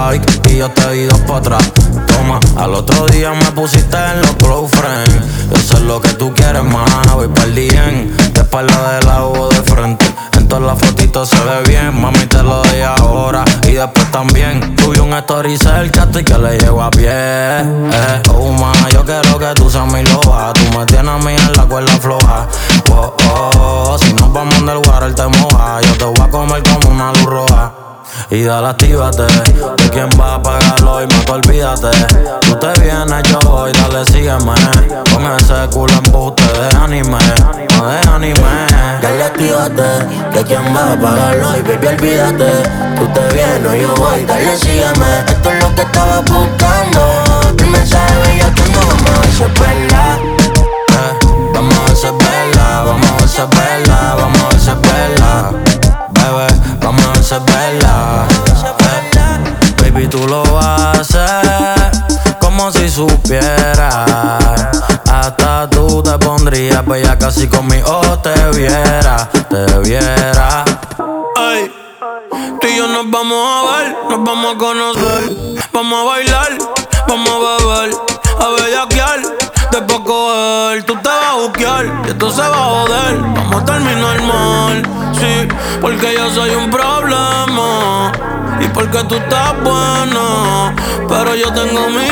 like y yo te di dos pa' atrás. Toma, al otro día me pusiste en los close friends. Yo sé lo que tú quieres más, voy pa'l bien. De espalda, de lado o de frente. En todas las fotitos se ve bien, mami te lo doy ahora y después también. Tuve un story cerca y que le llego a pie. Oh ma, yo quiero que tú seas mi loba. Tú me tienes a mí en la cuerda floja. Oh, oh, si nos vamos del water te moja. Yo te voy a comer como una luz roja. Y dale, actívate, de quién va a pagarlo y más olvídate. Tú te vienes, yo voy, dale, sígueme. Con ese culo embuste de anime, no de anime. Dale, actívate, de quién va a pagarlo y baby, olvídate. Tú te vienes, yo voy, dale, sígueme. Esto es lo que estaba buscando. El mensaje bello que no vamos a ver si es verdad. Vamos a ver si es verdad, vamos a ver si es verdad, vamos a ver si es verdad. Bebé, vamos a ver si es verdad. Baby, tú lo haces como si supieras. Hasta tú te pondrías bella casi conmigo te viera, te viera. Ay, tú y yo nos vamos a ver, nos vamos a conocer. Vamos a bailar, vamos a beber, a bellaquear. Después coger, tú te vas a buquear y esto se va a joder. Vamos a terminar mal, sí, porque yo soy un problema y porque tú estás buena, pero yo tengo mi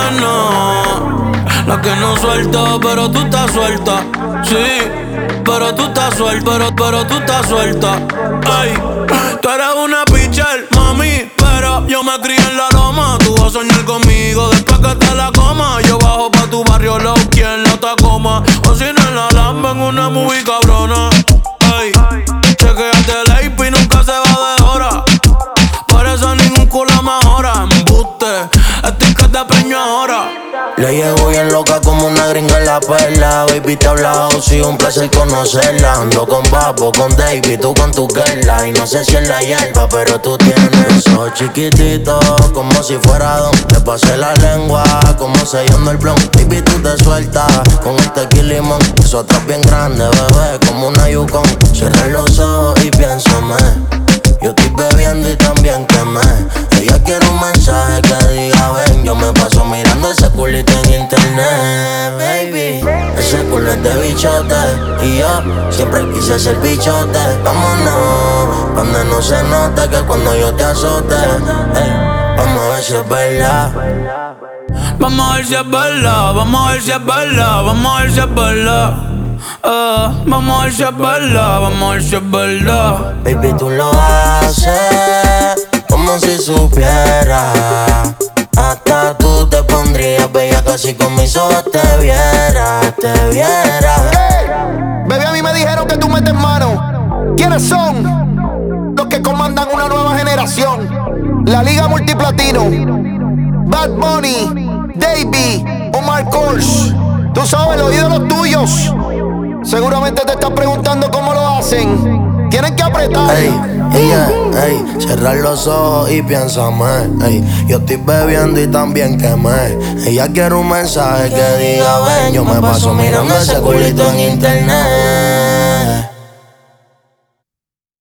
nena, la que no suelta, pero tú estás suelta, sí, pero tú estás suelta, pero tú estás suelta. Ay, tú eres una pitcher, mami, pero yo me crié en la loma. Tú vas a soñar conmigo después que te la coma. Yo bajo pa' tu barrio, low, quien la Tacoma. O si no en la Lamba, en una movie cabrona. Ay, chequeate el AP y nunca se va de hora. Por eso ningún culo mejora. Embuste, estoy que te preño ahora. Le llevo bien loca como una gringa en la perla. Baby, te he hablado, sí, un placer conocerla. Ando con Papo, con David, tú con tu girla. Y no sé si es la hierba, pero tú tienes eso chiquitito, como si fuera don. Le pasé la lengua, como sellando el blon. Baby, tú te sueltas con el tequila y limón. Eso atrás bien grande, bebé, como una Yukon. Cierra los ojos y piénsame. Yo estoy bebiendo y también quemé. Ella quiere un mensaje que diga ven. Yo me paso mirando ese culito en internet, baby. Ese culo es de bichote y yo siempre quise ser bichote. Vámonos, donde no se note que cuando yo te azote. Vamos a ver si es verdad. Vamos a ver si es verdad, vamos a ver si es verdad, vamos a ver si es verdad. Vamos a ver si es verdad, vamos a ver si es verdad. Baby, tú lo haces como si supieras. Hasta tú te pondrías bella casi con mis ojos te viera, te viera. Hey, baby, a mí me dijeron que tú metes mano. ¿Quiénes son? Los que comandan una nueva generación. La Liga Multiplatino, Bad Bunny, Davey, Omar Kors. Tú sabes, los ídolos tuyos. Seguramente te estás preguntando cómo lo hacen. Tienen que apretar. Cerrar los ojos y piénsame. Yo estoy bebiendo y también quemé. Ella quiere un mensaje que diga ven. Yo me paso mirando ese culito en internet.